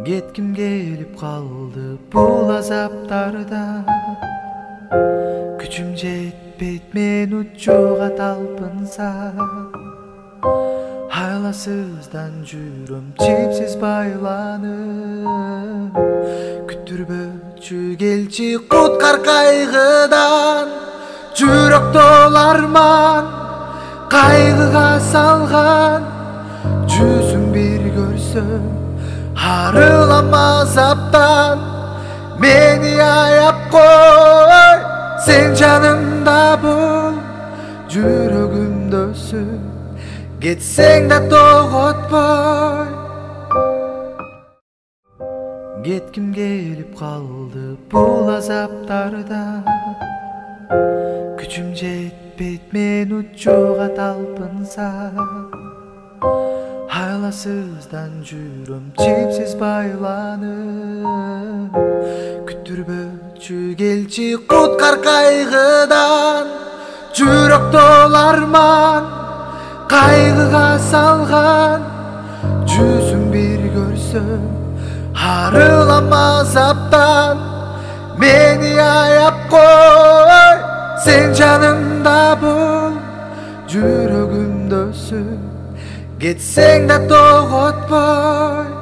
Кетким келип калды бул азаптарда. Күчүм жетпейт мен учууга талпынсам. Айласыздан жүрөм чипсиз байланып. Күттүрбөчү келчи куткар кайгыдан. Жүрөктө арман кайгыга салган. Жүзүң бир көрсөм арылам азаптан. Мени аяп кой, сен жанымда бол. Жүрөгүмдө өсүп кетсең да тоготпой. Кетким келип калды бул азаптарда. Күчүм жетпейт мен учууга талпынсам. Айласыздан жүрөм чипсиз байланып. Күттүрбөчү келчи куткар кайгыдан. Жүрөктө арман кайгыга салган. Жүзүң бир көрсөм арылам азаптан. Мени аяп кой, сен жанымда бол. Жүрөгүмдө өсүп кетсең да тоготпой.